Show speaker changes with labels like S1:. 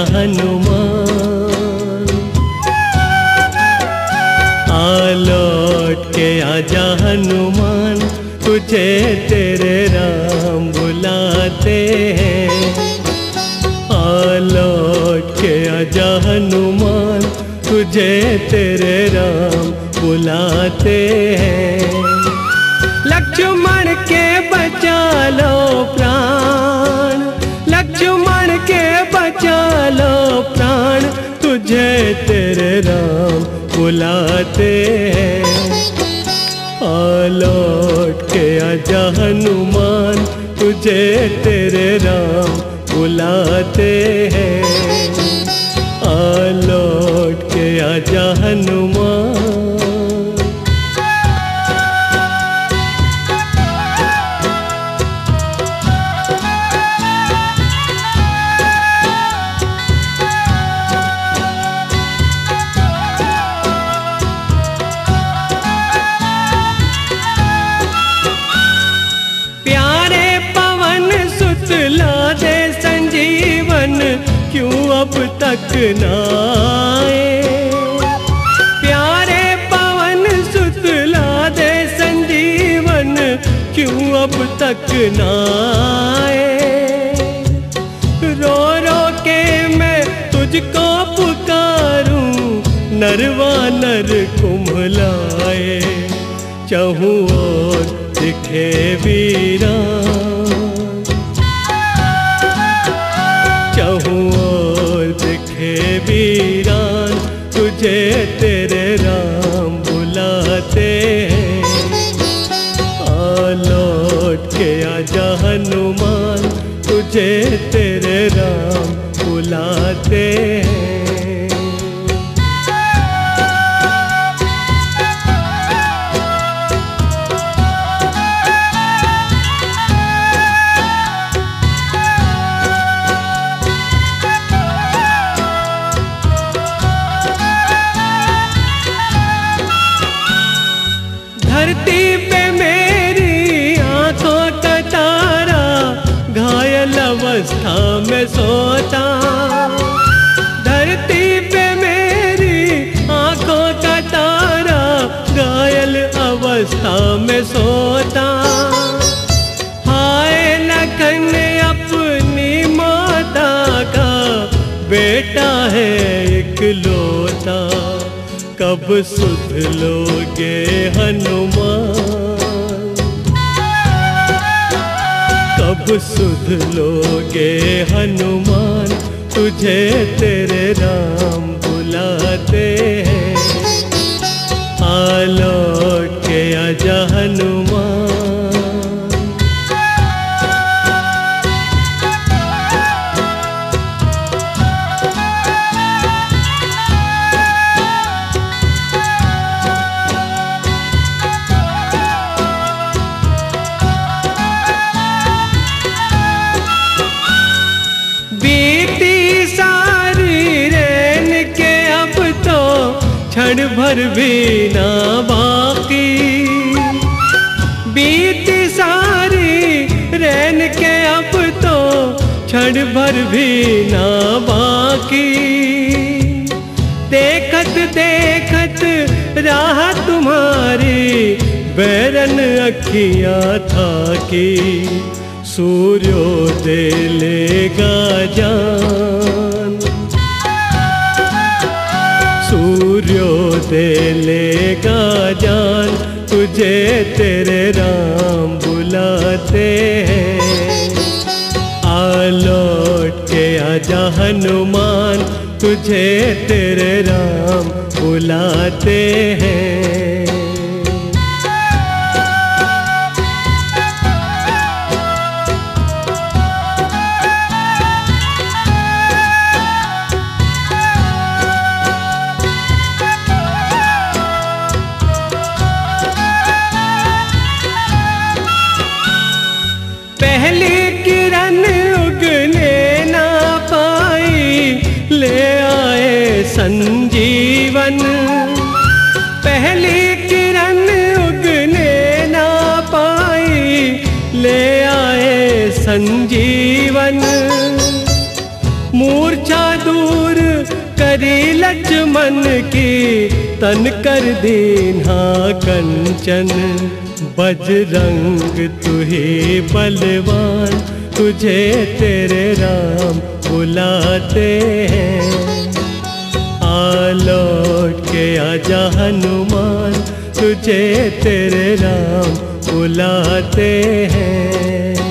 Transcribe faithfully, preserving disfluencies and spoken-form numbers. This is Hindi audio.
S1: हनुमान, आ लौट के आजा हनुमान, तुझे तेरे राम बुलाते हैं। आ लौट के आजा हनुमान, तुझे तेरे राम बुलाते हैं। लक्ष्मण के बचा लो प्राण, लक्ष्मण के बचा लो प्राण, तुझे तेरे राम बुलाते हैं। आ लौट के आजा हनुमान, तुझे तेरे राम बुलाते हैं। आ लौट के आजा हनुमान। दे संजीवन क्यों अब तक नाए, प्यारे पवन सुतला दे संजीवन क्यों अब तक नाए। रो रो के मैं तुझको पुकारूं, नरवा नर कुम्हलाए, चहूं और दिखे वीरान, चहूं और दिखे वीरान, तुझे तेरे राम बुलाते हैं। आ लौट के आजा हनुमान, तुझे तेरे राम बुलाते हैं। धरती पे मेरी आंखों का तारा, घायल अवस्था में सोता। धरती पे मेरी आंखों का तारा, घायल अवस्था में सोता। हाय लखन अपनी माता का बेटा है इकलौता, कब सुध लोगे हनुमान, कब सुध लोगे हनुमान, तुझे तेरे राम बुलाते हैं। आ लौट के आजा हनुमान। क्षण भर भी ना बाकी, बीती सारी रैन के अब तो क्षण भर भी ना बाकी। देखत देखत राह तुम्हारी, बैरन अखियाँ था की, सूर्योदय लेगा जान, सूर्योदय लेगा जान, तुझे तेरे राम बुलाते हैं। आ लौट के आजा हनुमान, तुझे तेरे राम बुलाते हैं। पहली किरण उगने ना पाई, ले आए संजीवन। पहली किरण उगने ना पाई, ले आए संजीवन। मूर्छा दूर करी लक्ष्मण की तन कर दीन्हा कंचन। बजरंग तू ही बलवान, तुझे तेरे राम बुलाते हैं। आ लौट के आजा हनुमान, तुझे तेरे राम बुलाते हैं।